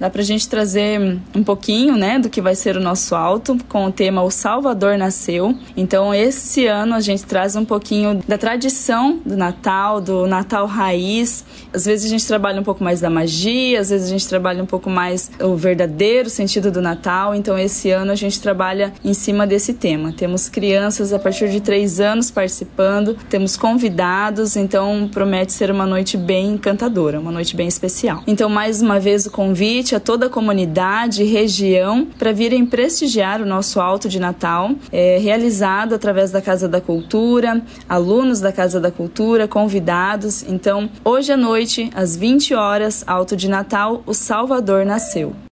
dá pra gente trazer um pouquinho, né, do que vai ser o nosso alto, com o tema O Salvador Nasceu. Então, esse ano a gente traz um pouquinho da tradição do Natal raiz. Às vezes a gente trabalha um pouco mais da magia, às vezes a gente trabalha um pouco mais o verdadeiro sentido do Natal. Então, esse ano a gente trabalha em cima desse tema. Temos crianças a partir de 3 anos participando, temos convidados, então promete ser uma noite bem encantadora, uma noite bem especial. Então, mais uma vez, o convite a toda a comunidade e região para virem prestigiar o nosso Alto de Natal, realizado através da Casa da Cultura, alunos da Casa da Cultura, convidados. Então, hoje à noite, às 20 horas, Alto de Natal, o Salvador nasceu.